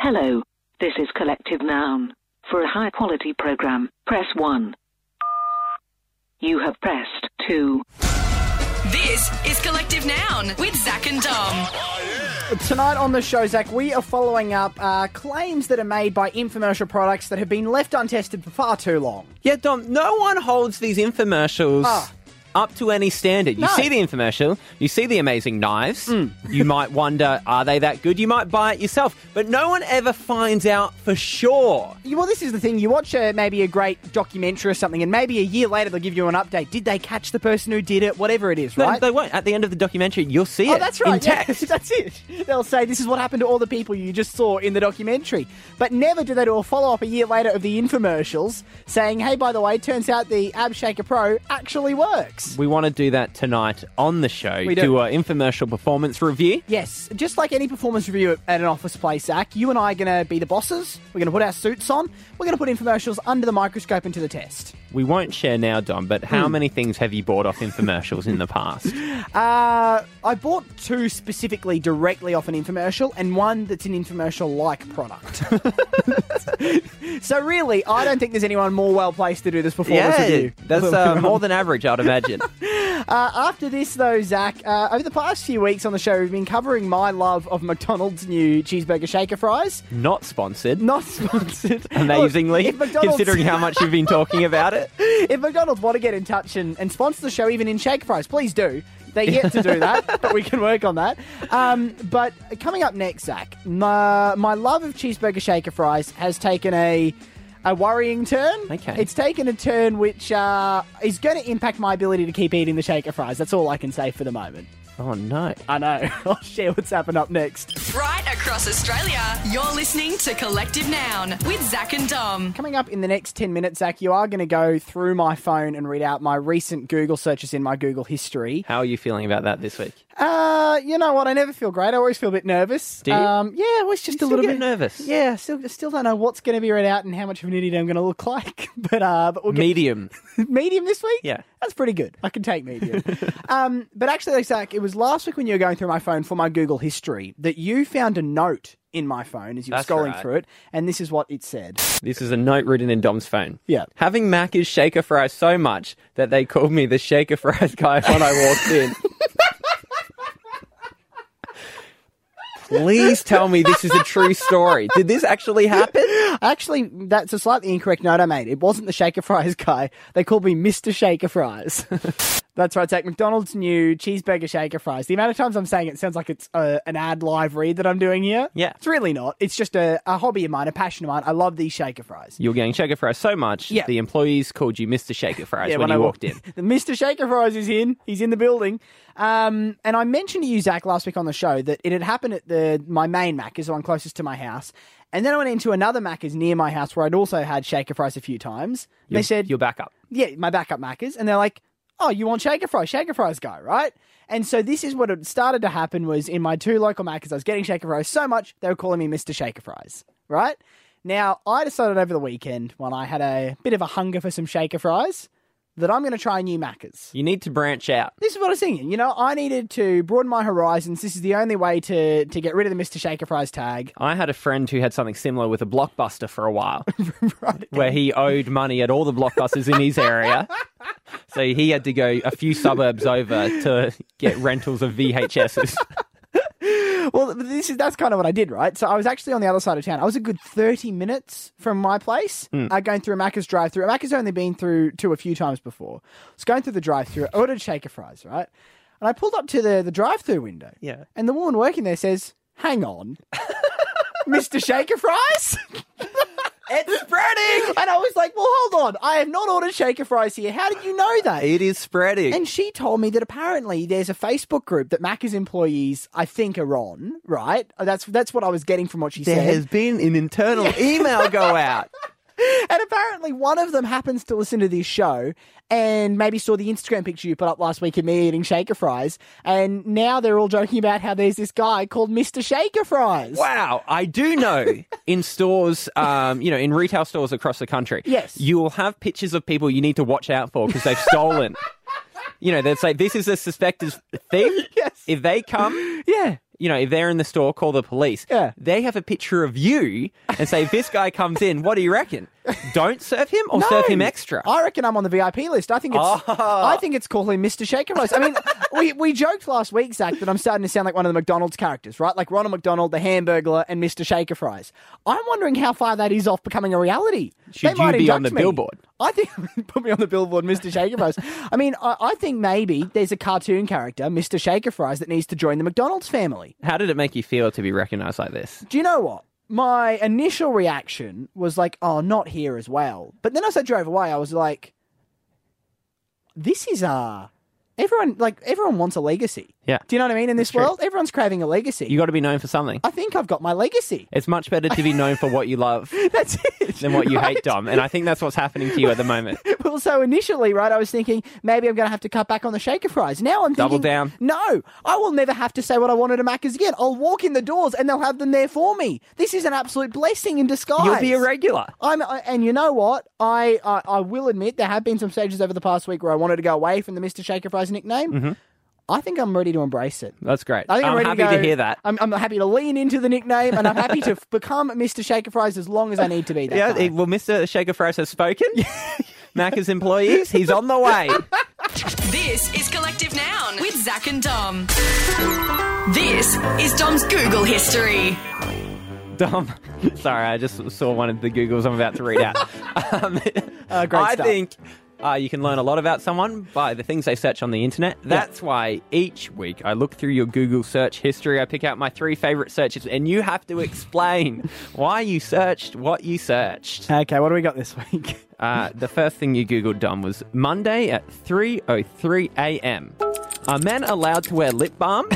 Hello, this is Collective Noun. For a high-quality program, press 1. You have pressed 2. This is Collective Noun with Zach and Dom. Tonight on the show, Zach, we are following up claims that are made by infomercial products that have been left untested for far too long. Yeah, Dom, no one holds these infomercials up to any standard. You see the infomercial, you see the amazing knives, you might wonder, are they that good? You might buy it yourself, but no one ever finds out for sure. Well, this is the thing. You watch maybe a great documentary or something, and maybe a year later they'll give you an update. Did they catch the person who did it? Whatever it is, right? No, they won't. At the end of the documentary, you'll see it. Oh, that's right. In text. Yeah, that's it. They'll say, this is what happened to all the people you just saw in the documentary. But never do they do a follow-up a year later of the infomercials saying, hey, by the way, turns out the Ab Shaker Pro actually works. We want to do that tonight on the show. We do an infomercial performance review. Yes, just like any performance review at an office place, Zach, you and I are going to be the bosses. We're going to put our suits on. We're going to put infomercials under the microscope into the test. We won't share now, Dom, but how many things have you bought off infomercials in the past? I bought 2 specifically directly off an infomercial and one that's an infomercial-like product. So really, I don't think there's anyone more well-placed to do this performance review. That's more than average, I'd imagine. After this, though, Zach, over the past few weeks on the show, we've been covering my love of McDonald's new cheeseburger shaker fries. Not sponsored. Not sponsored. Amazingly, Look, considering how much you've been talking about it. If McDonald's want to get in touch and sponsor the show, even in shake fries, please do. They're yet to do that, but we can work on that. But coming up next, Zach, my love of cheeseburger shaker fries has taken a worrying turn. Okay. It's taken a turn which is going to impact my ability to keep eating the shaker fries. That's all I can say for the moment. Oh, no. I know. I'll share what's happened up next. Right across Australia, you're listening to Collective Noun with Zach and Dom. Coming up in the next 10 minutes, Zach, you are going to go through my phone and read out my recent Google searches in my Google history. How are you feeling about that this week? You know what? I never feel great. I always feel a bit nervous. Do you? Yeah, always just a little bit nervous. Yeah, still don't know what's going to be read out and how much of an idiot I'm going to look like. But we'll get Medium. medium this week. Yeah, that's pretty good. I can take medium. But actually, Zach, it was last week when you were going through my phone for my Google history that you found a note in my phone as you were scrolling through it, and this is what it said. This is a note written in Dom's phone. Yeah. Having Macca's shaker fries so much that they called me the shaker fries guy when I walked in. Please tell me this is a true story. Did this actually happen? Actually, that's a slightly incorrect note I made. It wasn't the shaker fries guy. They called me Mr. Shaker Fries. That's right, Zach. McDonald's new cheeseburger shaker fries. The amount of times I'm saying it sounds like it's an ad live read that I'm doing here. Yeah. It's really not. It's just a hobby of mine, a passion of mine. I love these shaker fries. You're getting shaker fries so much, the employees called you Mr. Shaker Fries when you walked in. The Mr. Shaker Fries is in. He's in the building. And I mentioned to you, Zach, last week on the show that it had happened at my main Macca's, the one closest to my house. And then I went into another Macca's near my house where I'd also had shaker fries a few times. They said... Your backup. Yeah, my backup Macca's. And they're like, oh, you want shaker fries guy, right? And so this is what had started to happen was in my 2 local Macca's, I was getting shaker fries so much, they were calling me Mr. Shaker Fries, right? Now, I decided over the weekend when I had a bit of a hunger for some shaker fries that I'm going to try new Macca's. You need to branch out. This is what I was thinking. You know, I needed to broaden my horizons. This is the only way to get rid of the Mr. Shaker Fries tag. I had a friend who had something similar with a Blockbuster for a while. Right. Where he owed money at all the Blockbusters in his area. So he had to go a few suburbs over to get rentals of VHSs. Well, that's kind of what I did, right? So I was actually on the other side of town. I was a good 30 minutes from my place, going through a Macca's drive-thru. Macca's only been through to a few times before. I was going through the drive-thru, I ordered shaker fries, right? And I pulled up to the drive-thru window. Yeah. And the woman working there says, hang on, Mr. Shaker Fries? It's spreading! And I was like, well, hold on. I have not ordered shaker fries here. How did you know that? It is spreading. And she told me that apparently there's a Facebook group that Macca's employees, I think, are on, right? That's what I was getting from what she said. There has been an internal email go out. And apparently one of them happens to listen to this show and maybe saw the Instagram picture you put up last week of me eating shaker fries. And now they're all joking about how there's this guy called Mr. Shaker Fries. Wow. I do know in stores, in retail stores across the country, yes, you will have pictures of people you need to watch out for because they've stolen. They'll say, this is a suspected thief. Yes. If they come, if they're in the store, call the police. Yeah. They have a picture of you and say, if this guy comes in, what do you reckon? Don't serve him or serve him extra? I reckon I'm on the VIP list. I think it's call him Mr. Shaker Fries. I mean, we joked last week, Zach, that I'm starting to sound like one of the McDonald's characters, right? Like Ronald McDonald, the Hamburglar, and Mr. Shaker Fries. I'm wondering how far that is off becoming a reality. Should you be on the billboard? I think put me on the billboard, Mr. Shaker Fries. I mean, I think maybe there's a cartoon character, Mr. Shaker Fries, that needs to join the McDonald's family. How did it make you feel to be recognised like this? Do you know what? My initial reaction was like, oh, not here as well. But then as I drove away, I was like, this is everyone wants a legacy. Yeah. Do you know what I mean? In this world, everyone's craving a legacy. You got to be known for something. I think I've got my legacy. It's much better to be known for what you love That's it. than what you hate, Dom. And I think that's what's happening to you at the moment. Well, so initially, right, I was thinking maybe I'm going to have to cut back on the shaker fries. Now I'm thinking, Double down. No, I will never have to say what I wanted at Macca's again. I'll walk in the doors and they'll have them there for me. This is an absolute blessing in disguise. You'll be a regular. And you know what? I will admit there have been some stages over the past week where I wanted to go away from the Mr. Shaker Fries nickname. Mm-hmm. I think I'm ready to embrace it. That's great. I think I'm ready happy to hear that. I'm happy to lean into the nickname, and I'm happy to become Mr. Shaker Fries as long as I need to be that guy. Well, Mr. Shaker Fries has spoken. Macca's employees, he's on the way. This is Collective Noun with Zach and Dom. This is Dom's Google history. Dom, sorry, I just saw one of the Googles I'm about to read out. Great I stuff. think you can learn a lot about someone by the things they search on the internet. That's why each week I look through your Google search history. I pick out my 3 favourite searches, and you have to explain why you searched what you searched. Okay, what do we got this week? The first thing you Googled, Dom, was Monday at 3:03 a.m. Are men allowed to wear lip balm?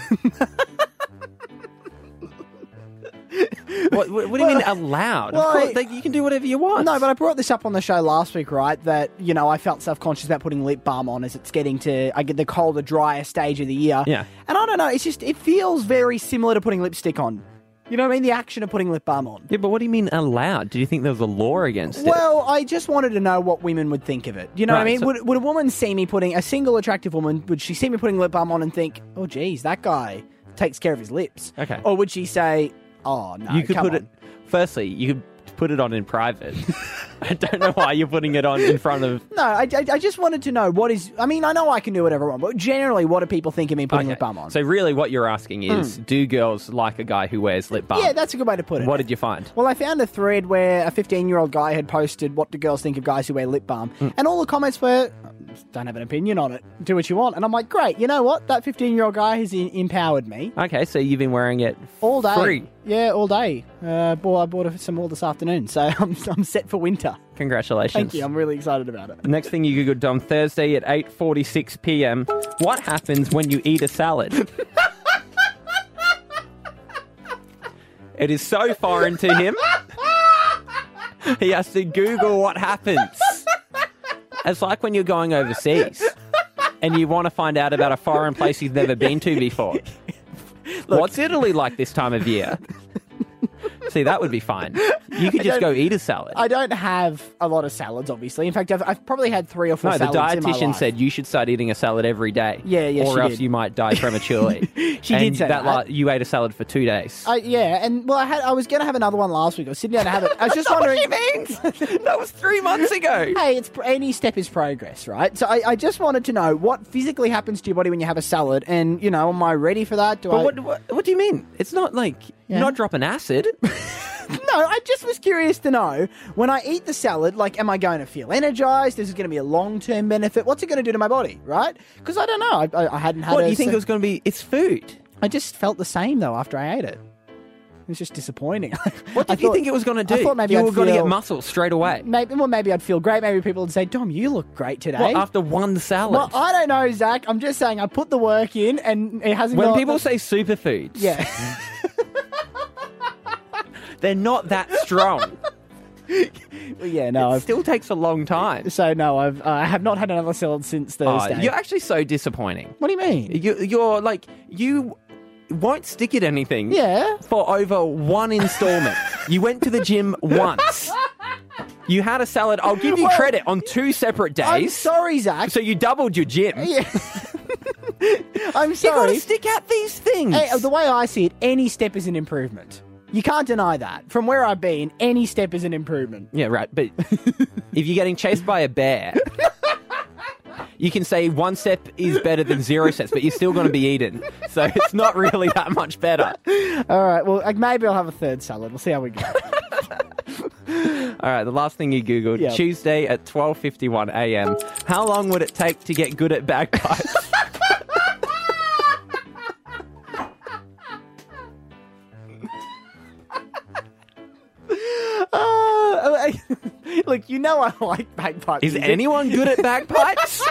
What do you mean allowed? Well, of course, you can do whatever you want. No, but I brought this up on the show last week, right? That, I felt self-conscious about putting lip balm on as it's getting to, I get the colder, drier stage of the year. Yeah. And I don't know, it feels very similar to putting lipstick on. You know what I mean? The action of putting lip balm on. Yeah, but what do you mean allowed? Do you think there was a law against it? Well, I just wanted to know what women would think of it. You know what I mean? So- Would a woman see me a single attractive woman, would she see me putting lip balm on and think, oh, geez, that guy takes care of his lips? Okay. Or would she say, oh, no, You could come put on. it. Firstly, you could put it on in private. I don't know why you're putting it on in front of. No, I just wanted to know I know I can do whatever I want, but generally, what do people think of me putting lip balm on? So really, what you're asking is, do girls like a guy who wears lip balm? Yeah, that's a good way to put it. What did you find? Well, I found a thread where a 15-year-old guy had posted, what do girls think of guys who wear lip balm? And all the comments were, don't have an opinion on it. Do what you want. And I'm like, great, you know what? That 15-year-old guy has empowered me. Okay, so you've been wearing it All day. free. Yeah, all day. I bought some more this afternoon, so I'm set for winter. Congratulations. Thank you. I'm really excited about it. Next thing you Googled, Dom, Thursday at 8:46 p.m. What happens when you eat a salad? It is so foreign to him. He has to Google what happens. It's like when you're going overseas and you want to find out about a foreign place you've never been to before. What's Italy like this time of year? See, that would be fine. You could just go eat a salad. I don't have a lot of salads, obviously. In fact, I've probably had 3 or 4 No, the salads in my dietitian life. said you should start eating a salad every day. Yeah, or she else did. you might die prematurely. She did say that. You ate a salad for 2 days. Yeah, and well, I was going to have another one last week. I was sitting down to have it. I was just wondering. What do you mean? That was 3 months ago. Hey, any step is progress, right? So I just wanted to know what physically happens to your body when you have a salad, and am I ready for that? But what do you mean? It's not like you're not dropping acid. No, I just was curious to know, when I eat the salad, am I going to feel energized? Is it going to be a long-term benefit? What's it going to do to my body, right? Because I don't know. I hadn't had What do you think it was going to be? It's food. I just felt the same, though, after I ate it. It was just disappointing. What did you think it was going to do? I thought maybe you I'd were going to feel- get muscle straight away. Maybe I'd feel great. Maybe people would say, Dom, you look great today. What, after one salad? Well, I don't know, Zach. I'm just saying I put the work in and it hasn't When got... people say superfoods, Yeah. they're not that strong. Yeah, no. It still takes a long time. So, no, I have not had another salad since Thursday. You're actually so disappointing. What do you mean? You're like, you won't stick at anything Yeah. for over one installment. You went to the gym once. You had a salad. I'll give you credit on 2 separate days. I'm sorry, Zach. So you doubled your gym. Yeah. I'm You sorry. got to stick at these things. Hey, the way I see it, any step is an improvement. You can't deny that. From where I've been, any step is an improvement. Yeah, right. But if you're getting chased by a bear, you can say one step is better than 0 steps, but you're still going to be eaten. So it's not really that much better. All right, well, maybe I'll have a third salad. We'll see how we go. All right, the last thing you Googled, Yep. Tuesday at 12:51 a.m. How long would it take to get good at bagpipes? Look, you know I like bagpipes. Is music. anyone good at bagpipes?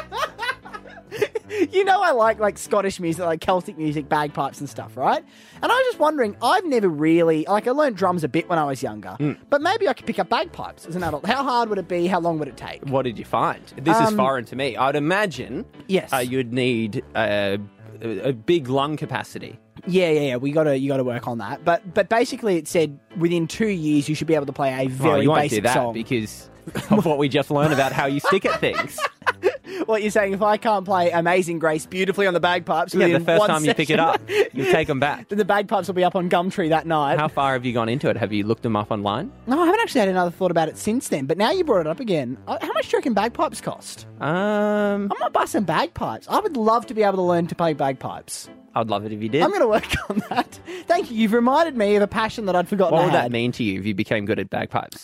You know I like Scottish music, like Celtic music, bagpipes and stuff, right? And I was just wondering, I've never really... I learned drums a bit when I was younger, but maybe I could pick up bagpipes as an adult. How hard would it be? How long would it take? What did you find? This is foreign to me. I'd imagine Yes. you'd need a big lung capacity. Yeah. You got to work on that. But basically, it said within 2 years you should be able to play a very you won't basic do that song. because of what we just learned about how you stick at things. What you're saying? If I can't play Amazing Grace beautifully on the bagpipes, Yeah, the within first one time you pick it session, up, you take them back. then the bagpipes will be up on Gumtree that night. How far have you gone into it? Have you looked them up online? No, I haven't actually had another thought about it since then. But now you brought it up again. How much do you reckon bagpipes cost? I might buy some bagpipes. I would love to be able to learn to play bagpipes. I'd love it if you did. I'm going to work on that. Thank you. You've reminded me of a passion that I'd forgotten What I would had. that mean to you if you became good at bagpipes?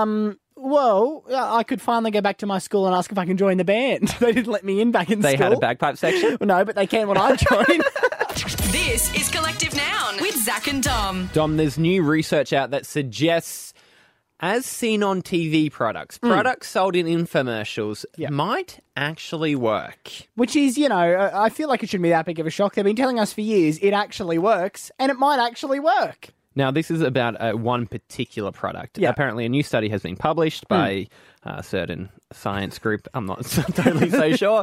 Well, I could finally go back to my school and ask if I can join the band. They didn't let me in back in They school. had a bagpipe section? No, but they can when I join. This is Collective Noun with Zach and Dom. Dom, there's new research out that suggests, as seen on TV products sold in infomercials might actually work. Which is, I feel like it shouldn't be that big of a shock. They've been telling us for years it actually works, and it might actually work. Now, this is about one particular product. Yeah. Apparently, a new study has been published by a certain science group. I'm not totally so sure.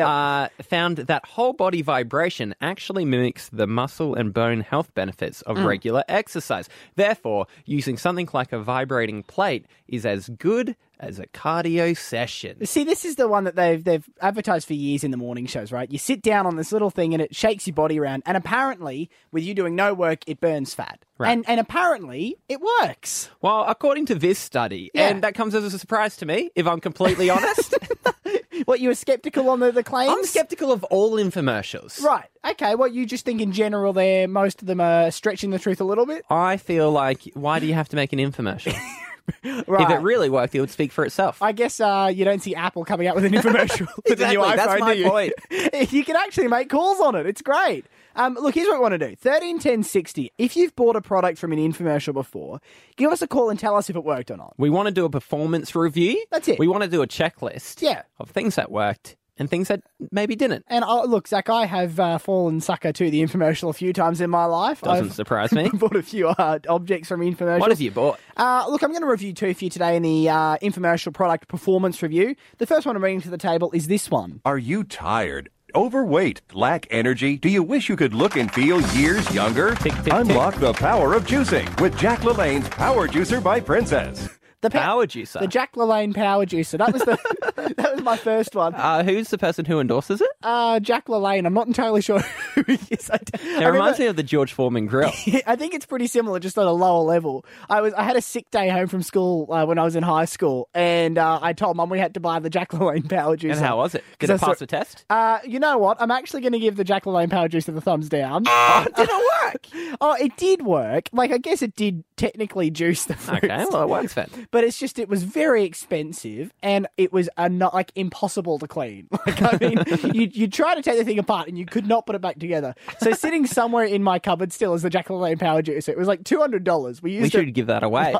Found that whole body vibration actually mimics the muscle and bone health benefits of regular exercise. Therefore, using something like a vibrating plate is as good as a cardio session. See, this is the one that they've advertised for years in the morning shows, right? You sit down on this little thing and it shakes your body around, and apparently, with you doing no work, it burns fat. Right. And apparently, it works. Well, according to this study, and that comes as a surprise to me, if I'm completely honest, What, you were sceptical on the claims? I'm skeptical of all infomercials. Right. Okay, well, you just think in general most of them are stretching the truth a little bit? I feel like, why do you have to make an infomercial? Right. If it really worked, it would speak for itself. I guess you don't see Apple coming out with an infomercial for the new Exactly, iPhone, that's my do you? point. You can actually make calls on it. It's great. Look, here's what we want to do. 131060. If you've bought a product from an infomercial before, give us a call and tell us if it worked or not. We want to do a performance review. That's it. We want to do a checklist of things that worked and things that maybe didn't. And look, Zach, I have fallen sucker to the infomercial a few times in my life. Doesn't surprise me. Bought a few objects from infomercials. What have you bought? Look, I'm going to review two for you today in the infomercial product performance review. The first one I'm bringing to the table is this one. Are you tired? Overweight? Lack energy? Do you wish you could look and feel years younger? Tick, tick, tick. Unlock the power of juicing with Jack LaLanne's Power Juicer by Princess. The Power Juicer. The Jack LaLanne Power Juicer. That was that was my first one. Who's the person who endorses it? Jack LaLanne. I'm not entirely sure who he is. It reminds me of the George Foreman grill. I think it's pretty similar, just on a lower level. I had a sick day home from school when I was in high school, and I told Mum we had to buy the Jack LaLanne Power Juicer. And how was it? Did it pass the test? You know what? I'm actually going to give the Jack LaLanne Power Juicer the thumbs down. Did it work? Oh, it did work. Like, I guess it did technically juice the fruit. Okay, well, it works then. But it's just, it was very expensive, and it was not like impossible to clean. Like, I mean, you try to take the thing apart and you could not put it back together. So sitting somewhere in my cupboard still is the Jack LaLanne Power Juicer. It was like $200. We We should give that away.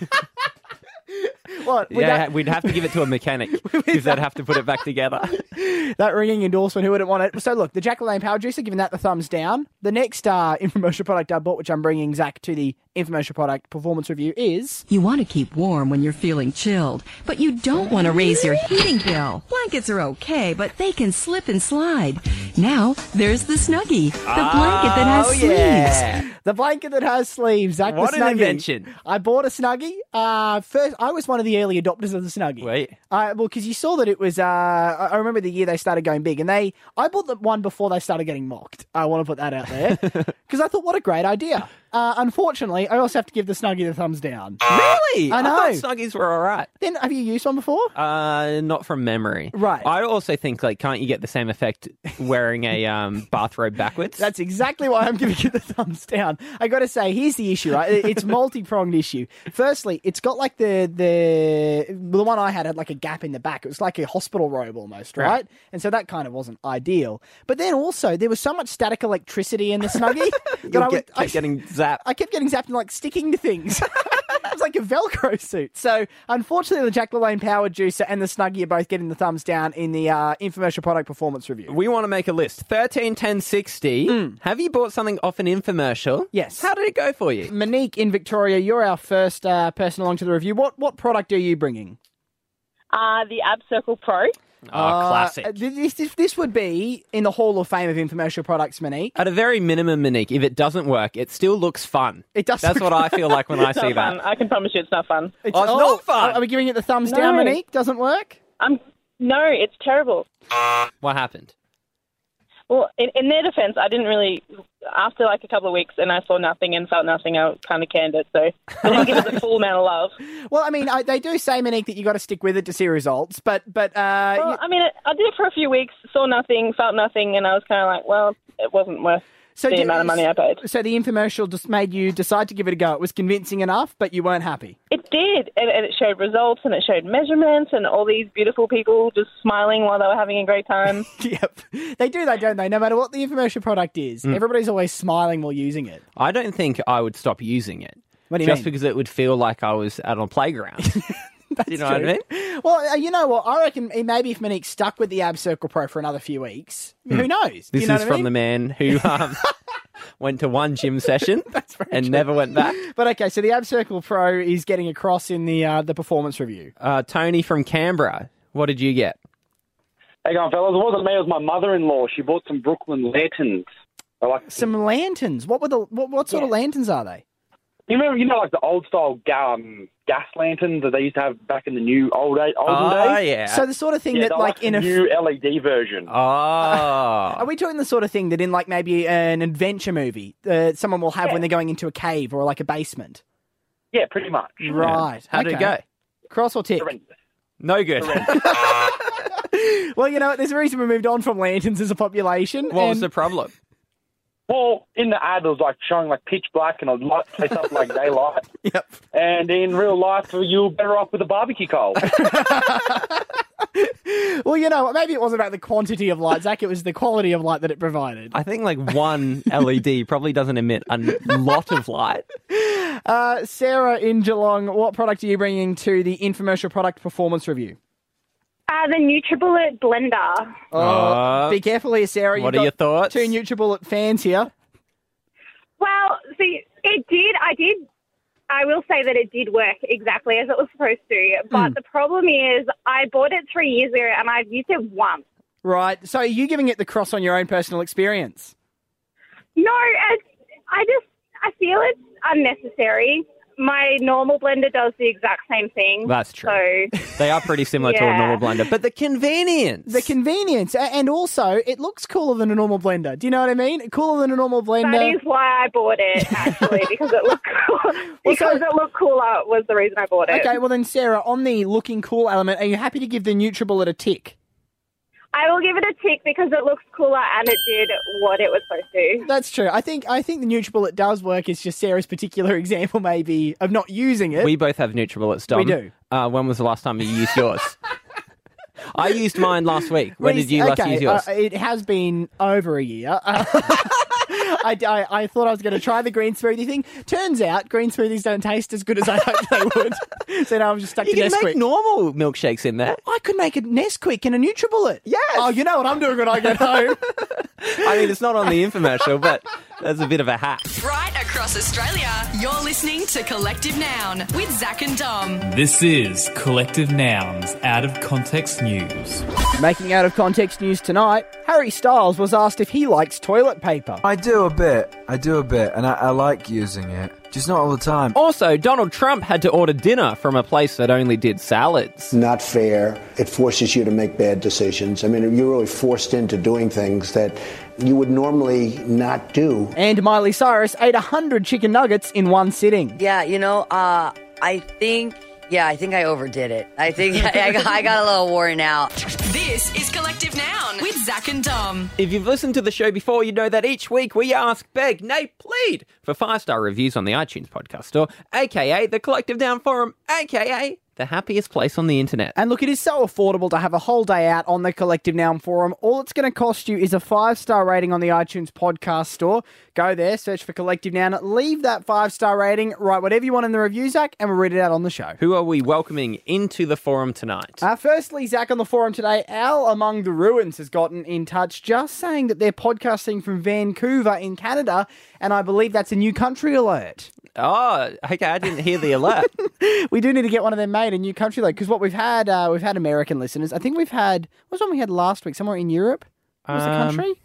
What? We'd have to give it to a mechanic because they'd have to put it back together. That ringing endorsement, who wouldn't want it? So look, the Jack LaLanne Power Juicer, giving that the thumbs down. The next infomercial product I bought, which I'm bringing Zach to the infomercial product performance review is... You want to keep warm when you're feeling chilled, but you don't want to raise your heating bill. Blankets are okay, but they can slip and slide. Now, there's the Snuggie, the blanket that has sleeves. The blanket that has sleeves. Zach, What the an Snuggie. invention. I bought a Snuggie. First, I was one of the early adopters of the Snuggie. Wait. Well, because you saw that it was... I remember the year they started going big, and I bought the one before they started getting mocked. I want to put that out there. Because I thought, what a great idea. Unfortunately, I also have to give the Snuggie the thumbs down. Really? I know. thought Snuggies were all right. Then, have you used one before? Not from memory. Right. I also think, can't you get the same effect wearing a bathrobe backwards? That's exactly why I'm giving you the thumbs down. I got to say, here's the issue, right? It's multi-pronged issue. Firstly, it's got like the one I had like a gap in the back. It was like a hospital robe almost, right? And so that kind of wasn't ideal. But then also, there was so much static electricity in the Snuggie that I kept getting zapped. I kept getting zapped and like sticking to things. It was like a Velcro suit. So, unfortunately, the Jack LaLanne Power Juicer and the Snuggie are both getting the thumbs down in the infomercial product performance review. We want to make a list. 13, 10, 60. Have you bought something off an infomercial? Yes. How did it go for you? Monique in Victoria, you're our first person along to the review. What product are you bringing? The Ab Circle Pro. Classic. This would be in the Hall of Fame of infomercial products, Monique. At a very minimum, Monique, if it doesn't work, it still looks fun. It does. That's what I feel like when I see Not fun. that. I can promise you it's not fun. It's not fun. Are we giving it the thumbs No. down, Monique? Doesn't work? No, it's terrible. What happened? Well, in their defence, I didn't really... After like a couple of weeks and I saw nothing and felt nothing, I kind of canned it. So I didn't give it the full amount of love. Well, I mean, they do say, Monique, that you got to stick with it to see results, but Well, I mean, I did it for a few weeks, saw nothing, felt nothing, and I was kind of like, well, it wasn't worth the amount of money I paid. So the infomercial just made you decide to give it a go. It was convincing enough, but you weren't happy. It did, and it showed results, and it showed measurements, and all these beautiful people just smiling while they were having a great time. Yep. They do that, don't they? No matter what the infomercial product is, everybody's always smiling while using it. I don't think I would stop using it. What do you Just mean? because it would feel like I was out on a playground. Do you know what I mean? Well, you know what? I reckon maybe if Monique stuck with the Ab Circle Pro for another few weeks, who knows? This you know is what I from mean? the man who went to one gym session and never went back. But okay, so the Ab Circle Pro is getting across in the performance review. Tony from Canberra, what did you get? Hey, going, fellas. It wasn't me. It was my mother-in-law. She bought some Brooklyn lanterns. I like Some lanterns. What sort of lanterns are they? You remember, like the old-style gas lanterns that they used to have back in the olden days? Yeah. So the sort of thing Yeah, that they're like the in a new LED version. Are we talking the sort of thing that in like maybe an adventure movie someone will have when they're going into a cave or like a basement? Yeah, pretty much. Right. How did it go? Cross or tick? No good. Well, you know what? There's a reason we moved on from lanterns as a population. What was the problem? Well, in the ad, it was like showing like pitch black and a light place up like daylight. Yep. And in real life, you're better off with a barbecue coal. Well, you know what? Maybe it wasn't about the quantity of light, Zach. It was the quality of light that it provided. I think like one LED probably doesn't emit a lot of light. Sarah in Geelong, what product are you bringing to the infomercial product performance review? The NutriBullet blender. Be careful here, Sarah. What are your thoughts? Two NutriBullet fans here. Well, see, I will say that it did work exactly as it was supposed to. But the problem is I bought it 3 years ago and I've used it once. Right. So are you giving it the cross on your own personal experience? No, I feel it's unnecessary. My normal blender does the exact same thing. That's true. So, They are pretty similar to a Yeah. normal blender. But the convenience. The convenience. And also, it looks cooler than a normal blender. Do you know what I mean? Cooler than a normal blender. that is why I bought it, actually, because it looked cool. Because it looked cooler was the reason I bought it. Okay, well then, Sarah, on the looking cool element, are you happy to give the NutriBullet a tick? I will give it a tick because it looks cooler and it did what it was supposed to. That's true. I think the NutriBullet does work. It's just Sarah's particular example, maybe, of not using it. We both have NutriBullets, Dom. We do. When was the last time you used yours? I used mine last week. When did you last use yours? It has been over a year. I thought I was going to try the green smoothie thing. Turns out green smoothies don't taste as good as I hoped they would. So now I'm just stuck You to can Nesquik. make normal milkshakes in there. I could make a Nesquik and a NutriBullet. Yes. Oh, you know what I'm doing when I get home. I mean, it's not on the infomercial, but That's a bit of a hack. Right across Australia, you're listening to Collective Noun with Zach and Dom. This is Collective Nouns Out of Context News. Making out of context news tonight, Harry Styles was asked if he likes toilet paper. I do a bit, and I like using it. Just not all the time. Also, Donald Trump had to order dinner from a place that only did salads. Not fair. It forces you to make bad decisions. I mean, you're really forced into doing things that you would normally not do. And Miley Cyrus ate 100 chicken nuggets in one sitting. Yeah, I think I overdid it. I think I got a little worn out. This is Collective Noun with Zach and Dom. If you've listened to the show before, you know that each week we ask, beg, nay, plead for 5-star reviews on the iTunes podcast store, a.k.a. the Collective Noun Forum, a.k.a. the happiest place on the internet. And look, it is so affordable to have a whole day out on the Collective Noun Forum. All it's going to cost you is a 5-star rating on the iTunes podcast store. Go there, search for Collective Noun, leave that 5-star rating, write whatever you want in the review, Zach, and we'll read it out on the show. Who are we welcoming into the forum tonight? Firstly, Zach, on the forum today, Al Among the Ruins has gotten in touch just saying that they're podcasting from Vancouver in Canada, and I believe that's a new country alert. Oh, okay, I didn't hear the alert. We do need to get one of them made, a new country alert, because what we've had American listeners. I think we've had, what was one we had last week? Somewhere in Europe? What was the country?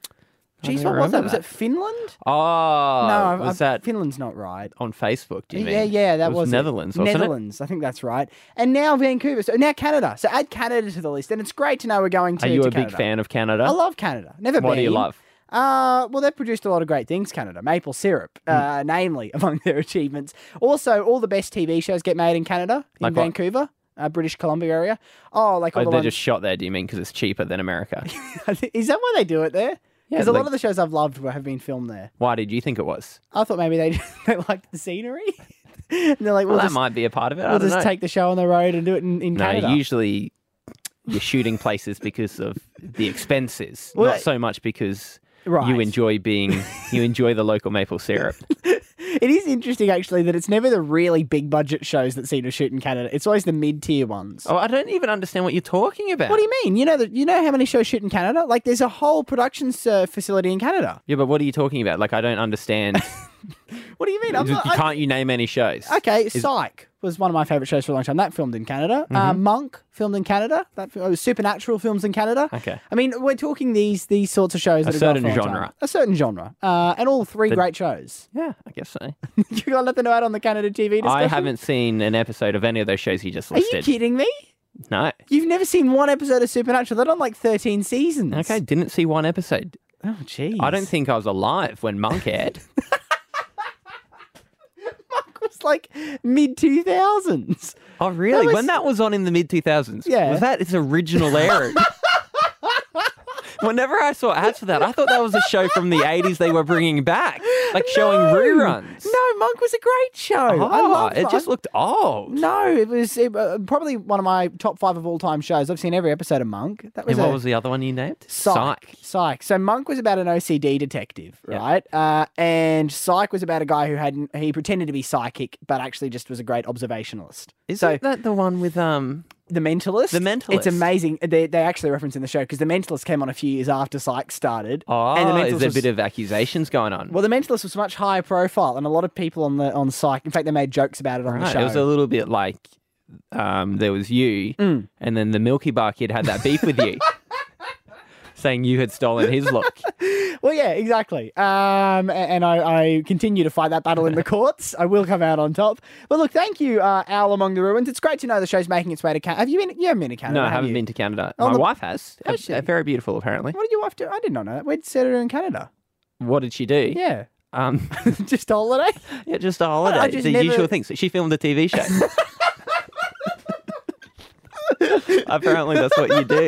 Jeez, what was that? Was it Finland? Oh, no, was that Finland's not right. On Facebook, do you mean? Yeah, that was Netherlands, wasn't Netherlands, I think that's right. And now Vancouver, so now Canada. So add Canada to the list, and it's great to know we're going to Are you to a Canada. big fan of Canada? I love Canada. Never been. What do you love? Well, they've produced a lot of great things, Canada. Maple syrup, namely, among their achievements. Also, all the best TV shows get made in Canada, in Like what? Vancouver. British Columbia area. Oh, like all the they're ones... just shot there, do you mean, because it's cheaper than America? Is that why they do it there? Yeah, Because a lot of the shows I've loved have been filmed there. Why did you think it was? I thought maybe they liked the scenery. And they're like, Well, we'll that might be a part of it. I We'll don't just know. take the show on the road and do it in Canada. No, usually you're shooting places because of the expenses, Well, not so much because Right. you enjoy the local maple syrup. It is interesting, actually, that it's never the really big budget shows that seem to shoot in Canada. It's always the mid-tier ones. Oh, I don't even understand what you're talking about. What do you mean? You know how many shows shoot in Canada? Like, there's a whole production facility in Canada. Yeah, but what are you talking about? Like, I don't understand. What do you mean? Can't you name any shows? Okay, Psych was one of my favourite shows for a long time. That filmed in Canada. Monk filmed in Canada. Supernatural films in Canada. Okay. I mean, we're talking these sorts of shows. That A certain have gone for genre. A certain genre. And all three great shows. Yeah, I guess so. You got nothing to add on the Canada TV discussion? I haven't seen an episode of any of those shows you just Are listed. you kidding me? No. You've never seen one episode of Supernatural. They're on like 13 seasons. Okay, didn't see one episode. Oh, jeez. I don't think I was alive when Monk aired. Monk was like mid-2000s. Oh, really? When that was on in the mid-2000s? Yeah. Was that its original airing? Whenever I saw ads for that, I thought that was a show from the 80s they were bringing back, like showing reruns. No, Monk was a great show. I loved it just looked old. No, it was probably one of my top 5 of all time shows. I've seen every episode of Monk. That was And what was the other one you named? Psych. So Monk was about an OCD detective, right? And Psych was about a guy who he pretended to be psychic, but actually just was a great observationalist. Isn't that the one with The Mentalist? The Mentalist. It's amazing. They actually reference in the show because The Mentalist came on a few years after Psych started. Oh, and The Mentalist is there a bit of accusations going on? Well, The Mentalist was much higher profile, and a lot of people on Psych, in fact, they made jokes about it on the show. It was a little bit like there was you, and then the Milky Bar kid had that beef with you, saying you had stolen his look. Well, yeah, exactly. And I continue to fight that battle in the courts. I will come out on top. But look, thank you, Al Among the Ruins. It's great to know the show's making its way to Canada. You haven't been to Canada? No, I haven't been to Canada. On My the- wife has. Has she? Very beautiful, apparently. What did your wife do? I did not know that. Where'd you set her in Canada? What did she do? Yeah. Um, Just a holiday? yeah, just a holiday. I just the never- usual things. She filmed a TV show. Apparently, that's what you do.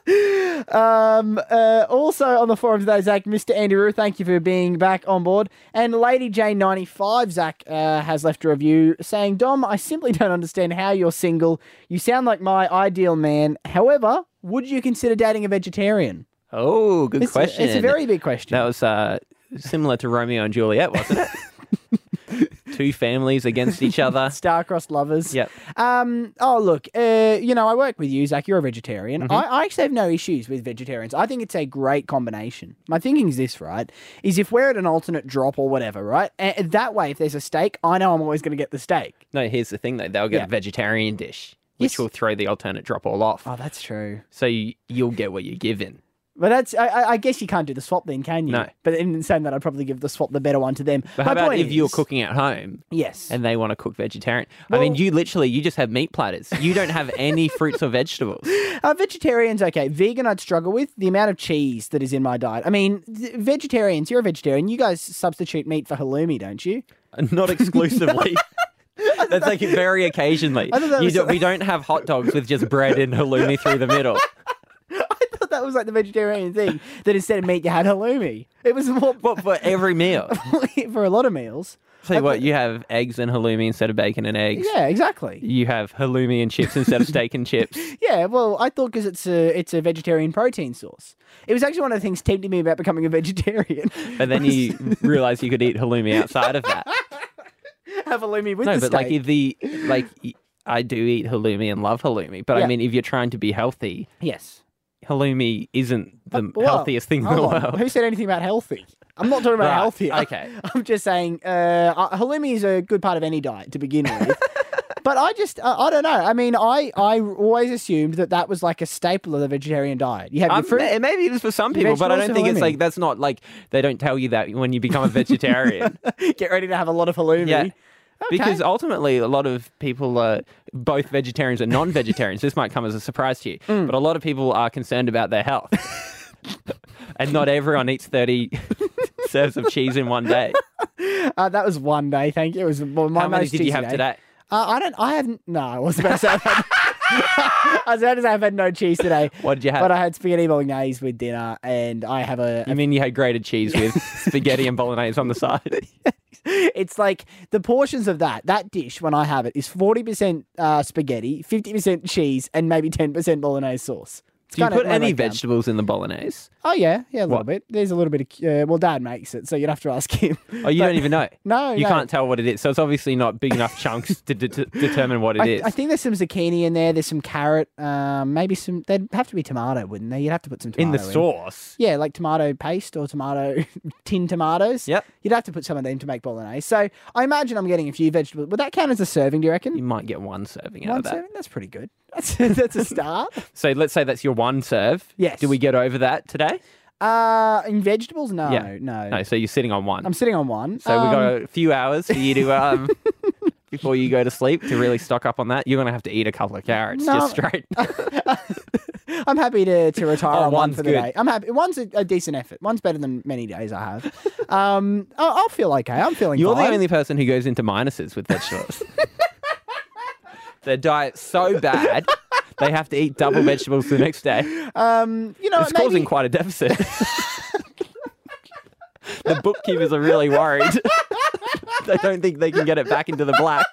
Also on the forum today, Zach, Mr. Andy Roo, thank you for being back on board. And Lady J95, Zach, has left a review saying, Dom, I simply don't understand how you're single. You sound like my ideal man. However, would you consider dating a vegetarian? Oh, good question. It's a very big question. That was similar to Romeo and Juliet, wasn't it? two families against each other. Star-crossed lovers. Yep. Oh, look, I work with you, Zach. You're a vegetarian. Mm-hmm. I actually have no issues with vegetarians. I think it's a great combination. My thinking is this, right, is if we're at an alternate drop or whatever, right, and that way, if there's a steak, I know I'm always going to get the steak. No, here's the thing, though. They'll get a vegetarian dish, which will throw the alternate drop all off. Oh, that's true. So you'll get what you're given. But that's, I guess you can't do the swap then, can you? No. But in saying that, I'd probably give the swap the better one to them. But how about if you're cooking at home? Yes. And they want to cook vegetarian? I mean, you just have meat platters. You don't have any fruits or vegetables. Vegetarians, okay. Vegan, I'd struggle with. The amount of cheese that is in my diet. I mean, vegetarians, you're a vegetarian. You guys substitute meat for halloumi, don't you? Not exclusively. That's like very occasionally. We don't have hot dogs with just bread and halloumi through the middle. I thought that was like the vegetarian thing, that instead of meat you had halloumi. It was more... What, for every meal? For a lot of meals. So what, you have eggs and halloumi instead of bacon and eggs? Yeah, exactly. You have halloumi and chips instead of steak and chips? Yeah, well, I thought because it's a vegetarian protein source. It was actually one of the things tempting me about becoming a vegetarian. But then you realise you could eat halloumi outside of that. Have halloumi with the steak. No, but I do eat halloumi and love halloumi. But I mean, if you're trying to be healthy... Yes. Halloumi isn't the healthiest thing in the world. Who said anything about healthy? I'm not talking about healthy. Okay. I'm just saying halloumi is a good part of any diet to begin with. But I don't know. I mean, I always assumed that was like a staple of the vegetarian diet. You have your fruit. Maybe it is for some people, but I don't think it's like, that's not like, they don't tell you that when you become a vegetarian. Get ready to have a lot of halloumi. Yeah. Okay. Because ultimately, a lot of people are both vegetarians and non-vegetarians. This might come as a surprise to you, but a lot of people are concerned about their health. And not everyone eats 30 serves of cheese in one day. That was one day, thank you. It was my How many most did you cheesy have day. today? I haven't, no, I was about to say I was about to say I've had no cheese today. What did you have? But I had spaghetti bolognese with dinner, and I have You mean you had grated cheese with spaghetti and bolognese on the side? It's like the portions of that dish when I have it is 40% spaghetti, 50% cheese, and maybe 10% bolognese sauce. Do you put any vegetables in the bolognese? Oh, yeah, a little bit. There's a little bit of... well, Dad makes it, so you'd have to ask him. Oh, you don't even know? No, You can't tell what it is, so it's obviously not big enough chunks to determine what it is. I think there's some zucchini in there, there's some carrot, maybe some... There'd have to be tomato, wouldn't there? You'd have to put some tomato in the sauce? Yeah, like tomato paste or tin tomatoes. Yep. You'd have to put some of them to make bolognese. So I imagine I'm getting a few vegetables. Would that count as a serving, do you reckon? You might get one serving out of that. One serving? That's pretty good. That's a start. So let's say that's your one serve. Yes. Do we get over that today? In vegetables? No, Yeah. no. So you're sitting on one. I'm sitting on one. So we've got a few hours for you to, before you go to sleep, to really stock up on that. You're going to have to eat a couple of carrots just straight. I'm happy to retire on one one's for the good. day. I'm happy. One's a decent effort. One's better than many days I have. I'll feel okay. I'm feeling You're fine. the only person who goes into minuses with vegetables. Their diet's so bad, they have to eat double vegetables the next day. It's causing quite a deficit. The bookkeepers are really worried. They don't think they can get it back into the black.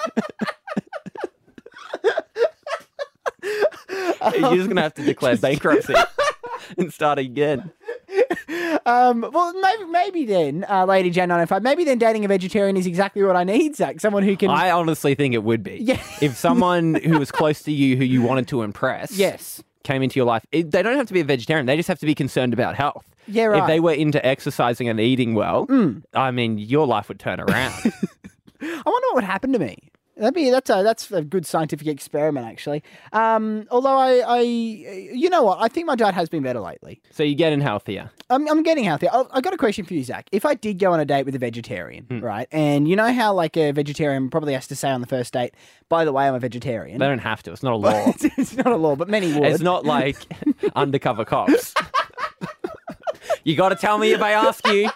You're just going to have to declare bankruptcy and start again. Well, maybe then, Lady Jan 905, maybe then dating a vegetarian is exactly what I need, Zach. Someone who can... I honestly think it would be. Yeah. If someone who was close to you, who you wanted to impress, Yes. came into your life, they don't have to be a vegetarian. They just have to be concerned about health. Yeah, right. If they were into exercising and eating well, I mean, your life would turn around. I wonder what would happen to me. That's a good scientific experiment, actually. Although I you know what? I think my diet has been better lately. So you're getting healthier. I'm getting healthier. I got a question for you, Zach. If I did go on a date with a vegetarian, right? And you know how like a vegetarian probably has to say on the first date, by the way, I'm a vegetarian. They don't have to. It's not a law. It's not a law, but many would. It's not like undercover cops. You got to tell me if I ask you.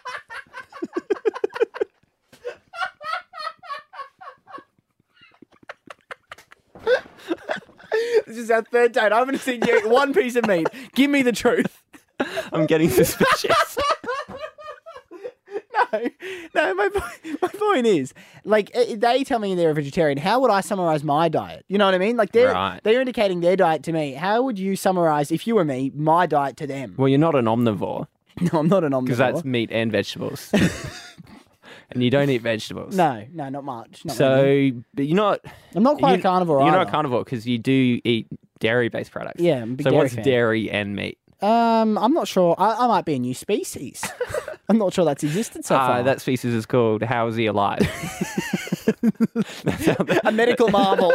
This is our third date. I'm going to send you one piece of meat. Give me the truth. I'm getting suspicious. No, my point is, like, they tell me they're a vegetarian. How would I summarize my diet? You know what I mean? Like, they're indicating their diet to me. How would you summarize, if you were me, my diet to them? Well, you're not an omnivore. No, I'm not an omnivore. Because that's meat and vegetables. and you don't eat vegetables. No, not much. Not So, really. but you're not. I'm not quite a carnivore You're not either. a carnivore because you do eat dairy-based products. Yeah, I'm a big So dairy what's fan. dairy and meat? I'm not sure. I might be a new species. I'm not sure that's existed so far. That species is called How Is He Alive? A medical marvel.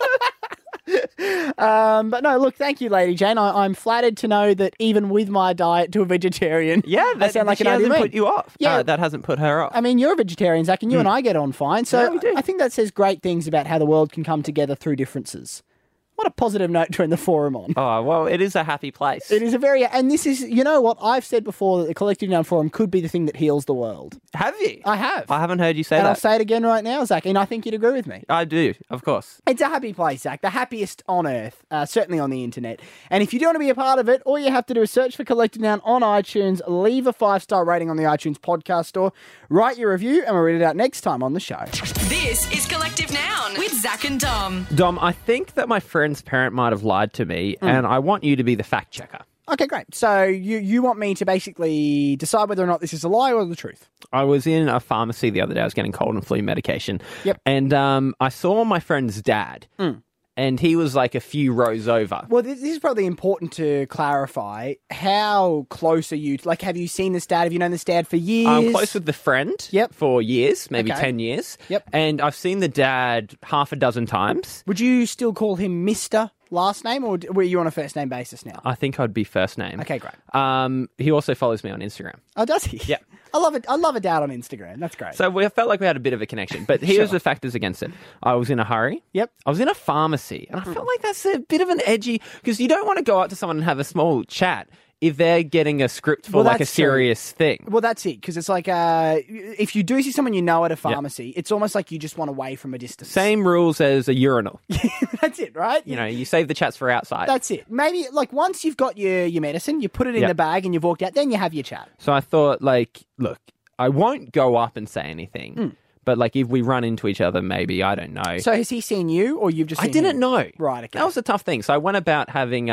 But no, look, thank you, Lady Jane. I'm flattered to know that even with my diet to a vegetarian, I sound like she an hasn't ODB. put you off. Yeah. That hasn't put her off. I mean, you're a vegetarian, Zach, and you and I get on fine. So Yeah, we do. I think that says great things about how the world can come together through differences. What a positive note to end the forum on. Oh, well, it is a happy place. It is a very, and this is, you know what, I've said before that the Collective Noun Forum could be the thing that heals the world. Have you? I have. I haven't heard you say And that. I'll say it again right now, Zach, and I think you'd agree with me. I do, of course. It's a happy place, Zach. The happiest on earth, certainly on the internet. And if you do want to be a part of it, all you have to do is search for Collective Noun on iTunes, leave a 5-star rating on the iTunes podcast store, write your review, and we'll read it out next time on the show. This is Collective Noun with Zach and Dom. Dom, I think that my friend's parent might have lied to me, and I want you to be the fact checker. Okay, great. So you want me to basically decide whether or not this is a lie or the truth? I was in a pharmacy the other day. I was getting cold and flu medication. Yep. And I saw my friend's dad, and he was like a few rows over. Well, this is probably important to clarify. How close are you? Like, have you seen this dad? Have you known this dad for years? I'm close with the friend for years, maybe Okay. 10 years. Yep. And I've seen the dad half a dozen times. Would you still call him Mr. last name, or were you on a first name basis now? I think I'd be first name. Okay, great. He also follows me on Instagram. Oh, does he? Yeah. I love it. I love a dad on Instagram. That's great. So we felt like we had a bit of a connection. But here's the factors against it. I was in a hurry. Yep. I was in a pharmacy. And I felt like that's a bit of an edgy... Because you don't want to go up to someone and have a small chat if they're getting a script for like a that's true. serious thing. Well, that's it, because it's like if you do see someone you know at a pharmacy, it's almost like you just want away from a distance. Same rules as a urinal. That's it, right? You know, you save the chats for outside. That's it. Maybe like once you've got your medicine, you put it in Yep. the bag and you've walked out, then you have your chat. So I thought, like, look, I won't go up and say anything. But like if we run into each other, maybe, I don't know. So has he seen you, or you've just I seen didn't him? know. Right, okay. That was a tough thing. So I went about having,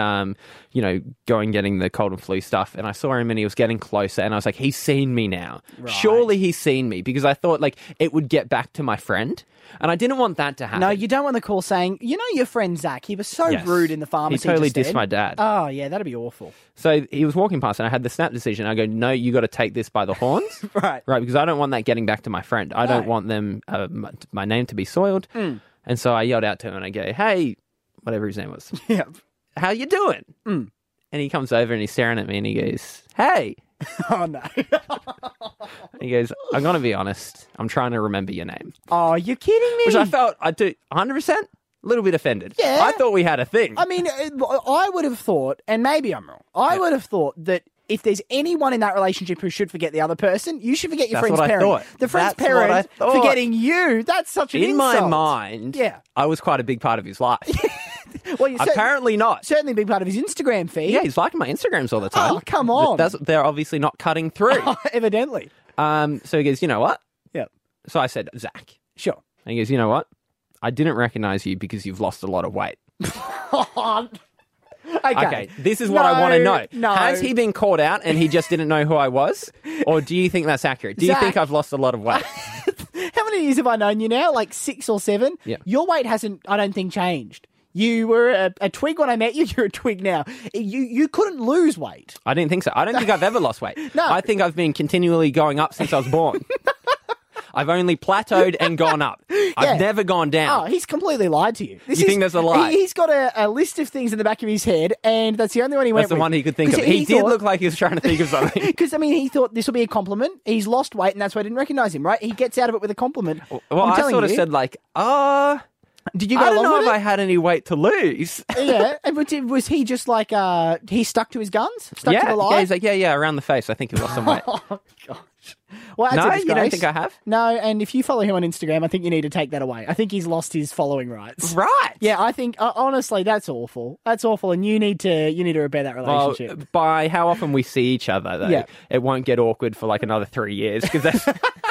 getting the cold and flu stuff, and I saw him and he was getting closer, and I was like, he's seen me now. Right. Surely he's seen me, because I thought, like, it would get back to my friend, and I didn't want that to happen. No, you don't want the call saying, you know your friend Zach, he was so Yes. rude in the pharmacy. He totally just then." dissed my dad. Oh, yeah, that'd be awful. So he was walking past, and I had the snap decision. I go, no, you got to take this by the horns. Right. Right, because I don't want that getting back to my friend. I don't No. want them, my name to be soiled. And so I yelled out to him, and I go, hey, whatever his name was. Yep. How you doing? And he comes over and he's staring at me and he goes, hey. Oh, no. He goes, I'm going to be honest. I'm trying to remember your name. Oh, you're kidding me? Which I felt, I do 100%, a little bit offended. Yeah. I thought we had a thing. I mean, I would have thought, and maybe I'm wrong, I would have thought that if there's anyone in that relationship who should forget the other person, you should forget your That's friend's what I parent. thought. The friend's That's what I parent thought. forgetting you, that's such an In insult. my mind, Yeah. I was quite a big part of his life. Well, you're Apparently not. certainly a big part of his Instagram feed. Yeah, he's liking my Instagrams all the time. Oh, come on. They're obviously not cutting through. Evidently. So he goes, you know what? Yep. So I said, Zach. Sure. And he goes, you know what? I didn't recognize you because you've lost a lot of weight. Okay, this is what I want to know. No. Has he been caught out and he just didn't know who I was? Or do you think that's accurate? Do you Zach. think I've lost a lot of weight? How many years have I known you now? Like 6 or 7? Yeah. Your weight hasn't, I don't think, changed. You were a twig when I met you. You're a twig now. You couldn't lose weight. I didn't think so. I don't think I've ever lost weight. No. I think I've been continually going up since I was born. I've only plateaued and gone up. I've never gone down. Oh, he's completely lied to you. You think there's a lie? He's got a list of things in the back of his head, and that's the only one he went That's the with. one he could think of. 'Cause He did thought- look like he was trying to think of something. Because, I mean, he thought this will be a compliment. He's lost weight, and that's why I didn't recognise him, right? He gets out of it with a compliment. Well, I'm I telling sort of you. said like, Did you go I don't along know with if it? I had any weight to lose. Yeah. And was he just like, he stuck to his guns? Stuck to the lie? Yeah, he's like, yeah, around the face. I think he lost some weight. Oh, gosh. Well, that's No, a you disgrace. don't think I have? No, and if you follow him on Instagram, I think you need to take that away. I think he's lost his following rights. Right. Yeah, I think, honestly, that's awful. That's awful, and you need to repair that Well, relationship. by how often we see each other, though, Yeah. it won't get awkward for like another 3 years because that's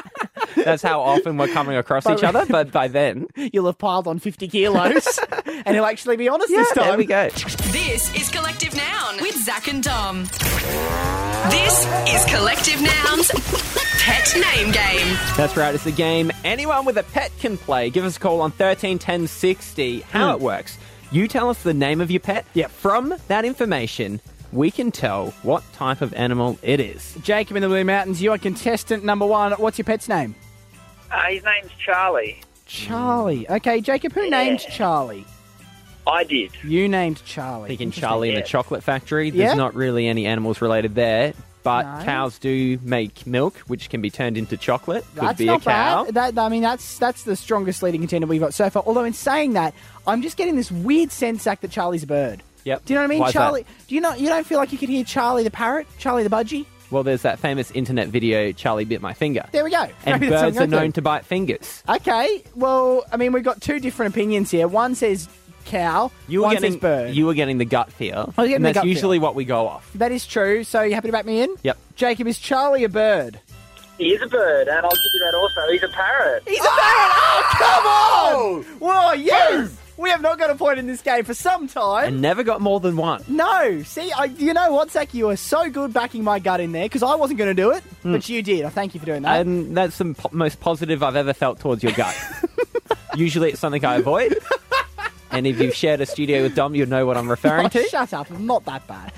That's how often we're coming across each other. But by then, you'll have piled on 50 kilos and he'll actually be honest this time. There we go. This is Collective Noun with Zach and Dom. This is Collective Noun's Pet Name Game. That's right. It's a game anyone with a pet can play. Give us a call on 13 10 60. How it works. You tell us the name of your pet. Yep. From that information, we can tell what type of animal it is. Jacob in the Blue Mountains, you are contestant number 1. What's your pet's name? His name's Charlie. Charlie. Okay, Jacob, who named Charlie? I did. You named Charlie. Thinking Charlie in the chocolate factory. Yeah. There's not really any animals related there. But No. cows do make milk, which can be turned into chocolate. Could That's be not a cow. bad. That's the strongest leading contender we've got so far. Although in saying that, I'm just getting this weird sense, Zach, that Charlie's a bird. Yep. Do you know what I mean? Why is that? Charlie, you don't feel like you could hear Charlie the parrot, Charlie the budgie? Well, there's that famous internet video, Charlie Bit My Finger. There we go. And Maybe that's birds are something I known do. to bite fingers. Okay, well, I mean, we've got two different opinions here. One says cow, one says bird. You were getting the gut feel. I was getting and the that's gut usually feel. what we go off. That is true. So you happy to back me in? Yep. Jacob, is Charlie a bird? He is a bird, and I'll give you that also. He's a parrot. He's a parrot! Oh, come on! Whoa, yes! We have not got a point in this game for some time. And never got more than one. No, see, you know what, Zach? You were so good backing my gut in there because I wasn't going to do it, but you did. I thank you for doing that. And that's the most positive I've ever felt towards your gut. Usually it's something I avoid. And if you've shared a studio with Dom, you'll know what I'm referring to. Shut up. I'm not that bad.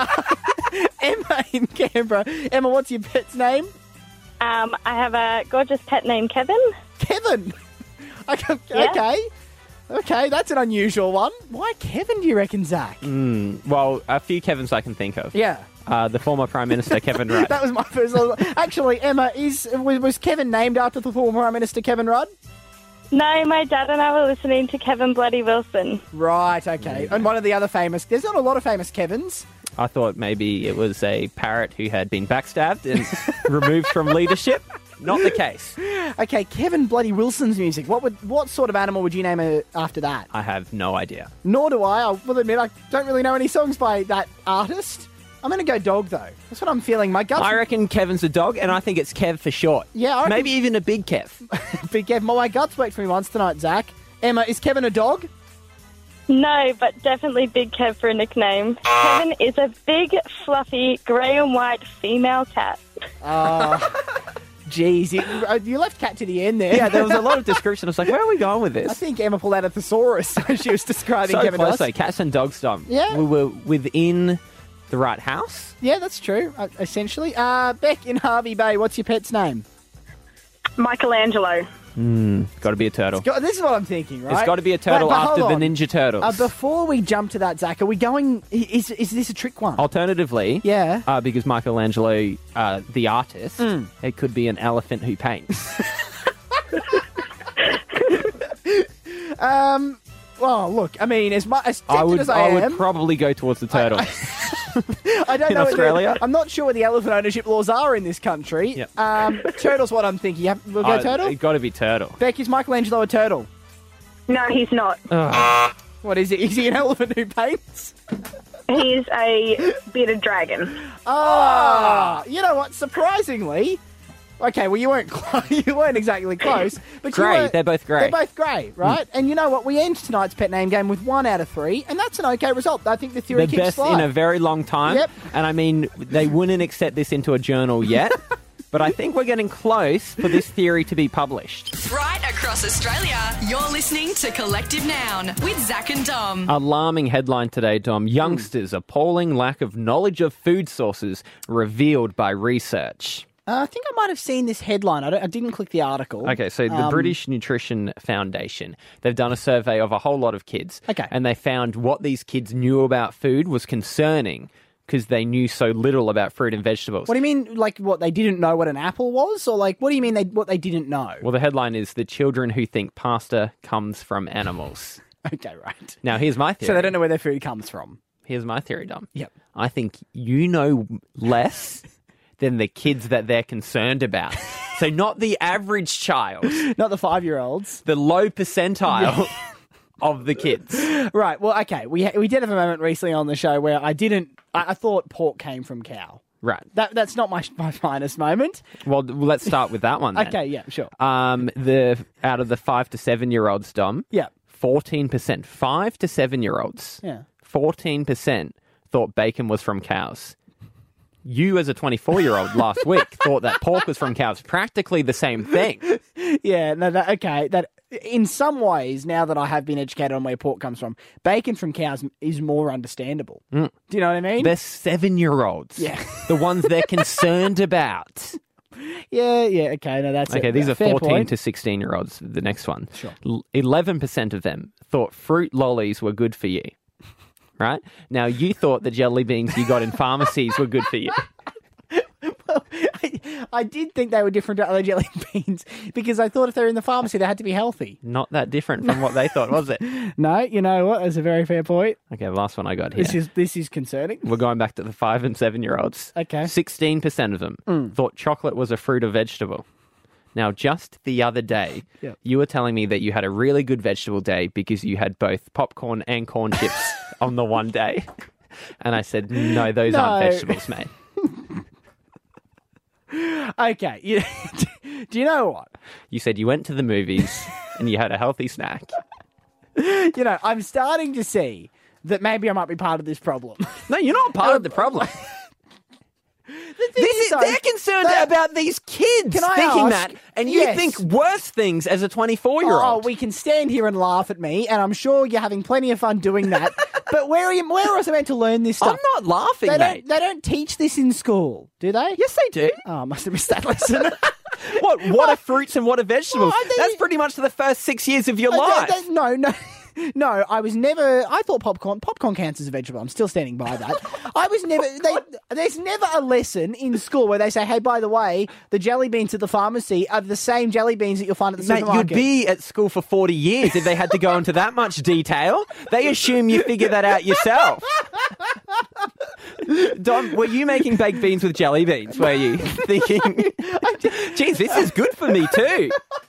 Emma in Canberra. Emma, what's your pet's name? I have a gorgeous pet named Kevin. Kevin? Okay. Yeah. Okay, that's an unusual one. Why Kevin, do you reckon, Zach? Well, a few Kevins I can think of. Yeah. The former Prime Minister, Kevin Rudd. That was my first... Actually, Emma, was Kevin named after the former Prime Minister, Kevin Rudd? No, my dad and I were listening to Kevin Bloody Wilson. Right, okay. And one of the other famous... There's not a lot of famous Kevins. I thought maybe it was a parrot who had been backstabbed and removed from leadership. Not the case. Okay, Kevin Bloody Wilson's music. What sort of animal would you name it after that? I have no idea. Nor do I. I will admit I don't really know any songs by that artist. I'm going to go dog, though. That's what I'm feeling. My gut. I reckon Kevin's a dog, and I think it's Kev for short. Yeah, I reckon- maybe even a big Kev. Big Kev. My gut's worked for me once tonight, Zach. Emma, is Kevin a dog? No, but definitely Big Kev for a nickname. Kevin is a big, fluffy, grey and white female cat. Jeez, you left cat to the end there. Yeah, there was a lot of description. I was like, where are we going with this? I think Emma pulled out a thesaurus when she was describing So Kevin to close, us. though. Cats and dogs, Dom. Yeah. We were within the right house. Yeah, that's true, essentially. Beck in Harvey Bay, what's your pet's name? Michelangelo. Got to be a turtle. This is what I'm thinking, right? It's got to be a turtle But after hold the on. Ninja Turtles. Before we jump to that, Zach, are we going... Is this a trick one? Alternatively, Yeah. because Michelangelo, the artist, it could be an elephant who paints. Well, look, I mean, as tempted I would as I am... would probably go towards the turtle. I don't in know. Australia? I'm not sure what the elephant ownership laws are in this country. Yep. Turtle's what I'm thinking. We'll go turtle? It's got to be turtle. Beck, is Michelangelo a turtle? No, he's not. What is he? Is he an elephant who paints? He's a bearded dragon. You know what? Surprisingly... Okay, well, you weren't you weren't exactly close. But Grey, they're both grey. They're both grey, right? And you know what? We end tonight's pet name game with 1 out of 3, and that's an okay result. I think the theory The keeps best flying. in a very long time. Yep. And I mean, they wouldn't accept this into a journal yet. But I think we're getting close for this theory to be published. Right across Australia, you're listening to Collective Noun with Zach and Dom. Alarming headline today, Dom. Youngsters' appalling lack of knowledge of food sources revealed by research. I think I might have seen this headline. I didn't click the article. Okay, so the British Nutrition Foundation, they've done a survey of a whole lot of kids. Okay. And they found what these kids knew about food was concerning because they knew so little about fruit and vegetables. What do you mean, like, what, they didn't know what an apple was? Or, like, what do you mean what they didn't know? Well, the headline is The Children Who Think Pasta Comes From Animals. Okay, right. Now, here's my theory. So they don't know where their food comes from. Here's my theory, Dom. Yep. I think you know less than the kids that they're concerned about. So not the average child. Not the 5-year-olds. The low percentile of the kids. Right, well, okay. We did have a moment recently on the show where I thought pork came from cow. Right. That's not my finest moment. Well, let's start with that one then. Okay, yeah, sure. Out of the 5 to 7 year olds, Dom. Yeah. 14%. 5 to 7 year olds. Yeah. 14% thought bacon was from cows. You, as a 24-year-old last week, thought that pork was from cows. Practically the same thing. Yeah, no, okay. That in some ways, now that I have been educated on where pork comes from, bacon from cows is more understandable. Do you know what I mean? They're 7-year-olds. Yeah. The ones they're concerned about. Yeah, okay. No, that's Okay, these are fair 14 point. to 16-year-olds, the next one. Sure. 11% of them thought fruit lollies were good for you. Right? Now, you thought the jelly beans you got in pharmacies were good for you. Well, I did think they were different to other jelly beans because I thought if they were in the pharmacy, they had to be healthy. Not that different from what they thought, was it? No, you know what? That's a very fair point. Okay, the last one I got here. This is concerning. We're going back to the 5 and 7-year-olds. Okay. 16% of them thought chocolate was a fruit or vegetable. Now, just the other day, you were telling me that you had a really good vegetable day because you had both popcorn and corn chips on the one day. And I said, no, those aren't vegetables, mate. Okay. Do you know what? You said you went to the movies and you had a healthy snack. You know, I'm starting to see that maybe I might be part of this problem. No, you're not part of the problem. They're concerned about these kids Can I thinking ask? that, and you Yes. think worse things as a 24-year-old. Oh, we can stand here and laugh at me, and I'm sure you're having plenty of fun doing that. But where are I meant to learn this stuff? I'm not laughing, mate. They don't teach this in school, do they? Yes, they do. Oh, I must have missed that lesson. What are fruits and what are vegetables? Well, I think- That's pretty much the first 6 years of your life. No, I was never. I thought popcorn counts as a vegetable. I'm still standing by that. I was never. There's never a lesson in school where they say, "Hey, by the way, the jelly beans at the pharmacy are the same jelly beans that you'll find at the Mate, supermarket." you'd be at school for 40 years if they had to go into that much detail. They assume you figure that out yourself. Dom, were you making baked beans with jelly beans? Were you thinking, geez, this is good for me too?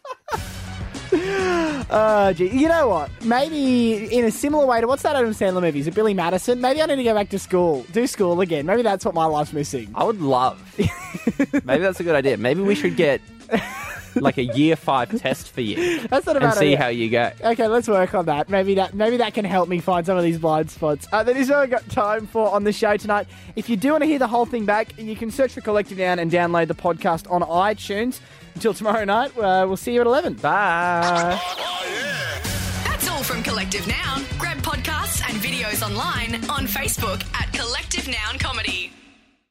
Gee, you know what? Maybe in a similar way to what's that Adam Sandler movie? Is it Billy Madison? Maybe I need to go back to school, do school again. Maybe that's what my life's missing. I would love. Maybe that's a good idea. Maybe we should get like a year 5 test for you. That's not a and bad see idea. how you go. Okay, let's work on that. Maybe that can help me find some of these blind spots. That is all I've got time for on the show tonight. If you do want to hear the whole thing back, you can search for Collective Noun and download the podcast on iTunes. Until tomorrow night, we'll see you at 11. Bye. That's all from Collective Noun. Grab podcasts and videos online on Facebook at Collective Noun Comedy.